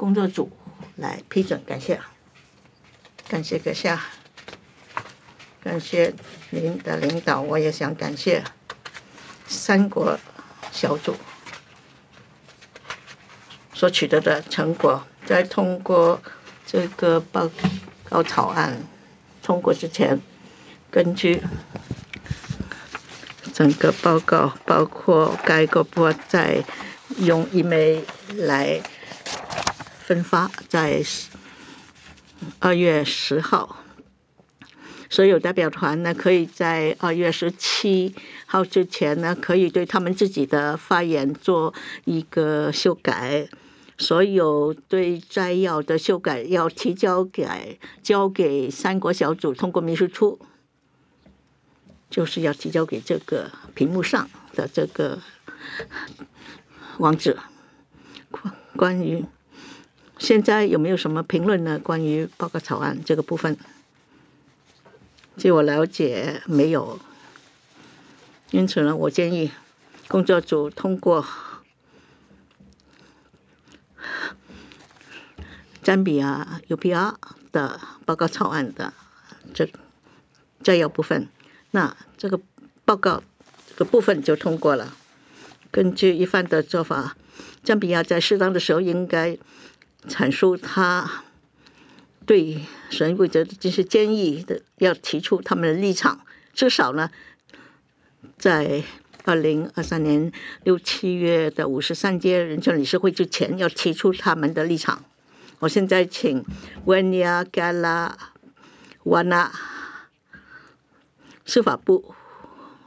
工作组来批准，感谢阁下，感谢您的领导，我也想感谢三国小组所取得的成果。在通过这个报告草案通过之前，根据整个报告，包括该个部在用email来分发，在2月10号，所有代表团呢，可以在2月17号之前呢，可以对他们自己的发言做一个修改。所有对摘要的修改要交给三国小组通过秘书处，就是要提交给这个屏幕上的这个网址。关于现在有没有什么评论呢？关于报告草案这个部分，据我了解没有，因此呢，我建议工作组通过赞比亚 UPR 的报告草案的这摘要部分，那这个报告这个部分就通过了。根据一番的做法，赞比亚在适当的时候应该阐述他对审议规则的这些建议的，要提出他们的立场，至少呢，在2023年6、7月的53届人权理事会之前，要提出他们的立场。我现在请温亚加拉瓦纳司法部